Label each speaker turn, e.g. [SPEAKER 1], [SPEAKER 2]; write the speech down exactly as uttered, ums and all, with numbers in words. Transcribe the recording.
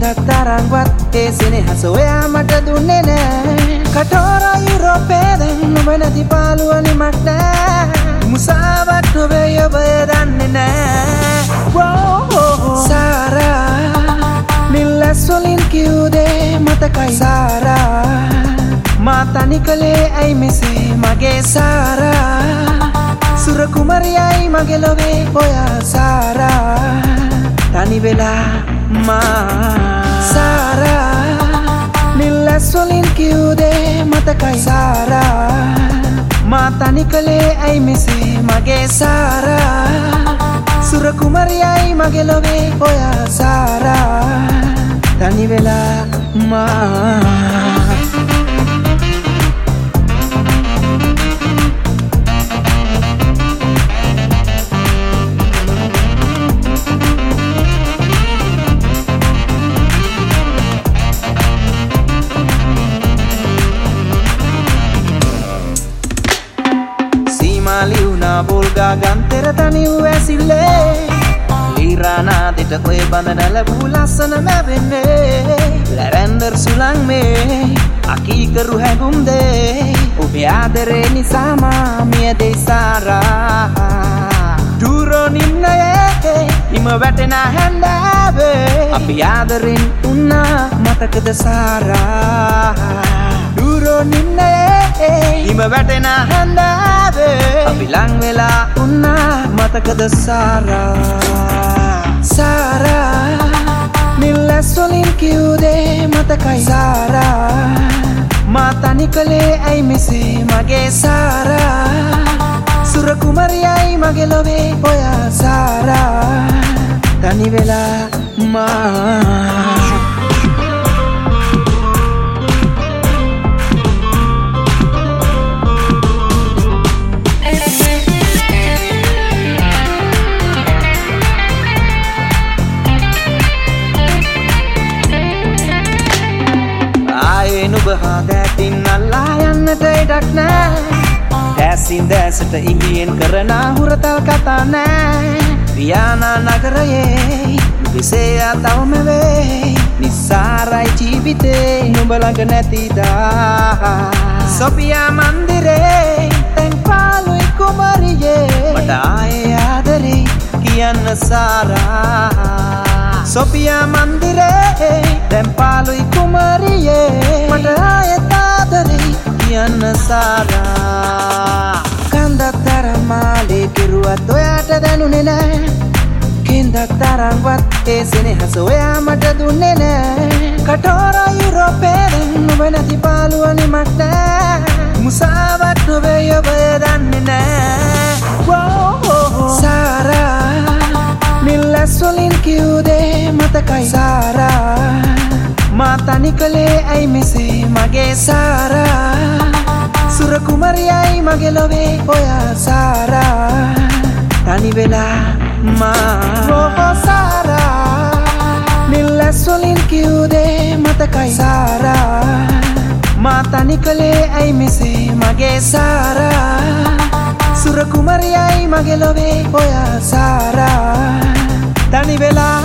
[SPEAKER 1] Kindak tarangwat e senehas oya mata dunne nෑ Katora Europeden නුඹ නැති පාළුවනි මක් නෑ මුසාවක් නොවේ ඔබ දන්නේ නෑ සාරා නිල්ලස් වලින් කිව්දේ මතකයි සාරා මා තනි කලේ ඇයි මෙසේ මගේ සාරා සුර කුමරියයි මගේ ලොවේ ඔයා සාරා තනි වෙලා මා සාරා නිල්ලස් වලින් කිව්දේ මතකයි සාරා මා තනි කලේ ඇයි මෙසේ මගේ සාරා සුර කුමරියයි මගේ ලොවේ ඔයා සාරා තනි වෙලා මා Liuna bolga gantera tani uesille Lirana deta koe bandana labu lasana mavenne Lavender sulang me aki karu hagum de Obe adare nisama miya de sara Duro ninna ye ima watena handave Api adarin unna matakada sara Duro ninna ye ima watena handave Api lang vela unna matakada sara Sara Nillas walin kiude matakai Sara Ma tani kale ai mese mage Sara Sura kumariyai mage love oya Sara Tani vela ma දැතින් අල්ලා යන්නට ඉඩක් නෑ දැසින් දැසට ඉංගියෙන් කරන හුරතල් කතා නෑ වියානා නගරයේ විසේ අතවම වේ නිස්සාරයි ජීවිතේ නුඹ ළඟ නැතිදා සොපියා මන්දිරේ තැන් පාලුයි කුමරියේ මට ආයේ ආදරේ කියන්න සාරා Sophia mandire dem palui kumariye mata ayatadari kiyanna sara kandak taramale kiruwa toyata danune na kindak tarangwat e senehas oya mata dunne na katora Europeden නුඹ නැති පාළුවනි මක් නෑ මුසාවක් නොවේ ඔබ දන්නේ නෑ සාරා නිල්ලස් වලින් කිව්දේ මතකයි සාරා මා තනි කලේ ඇයි මෙසේ මගේ සාරා සුර කුමරියයි මගේ ලොවේ ඔයා සාරා තනි වෙලා මා සාරා නිල්ලස් වලින් කිව්දේ මතකයි සාරා මා තනි කලේ ඇයි මෙසේ මගේ සාරා සුර කුමරියයි මගේ ලොවේ ඔයා සාරා තනි වෙලා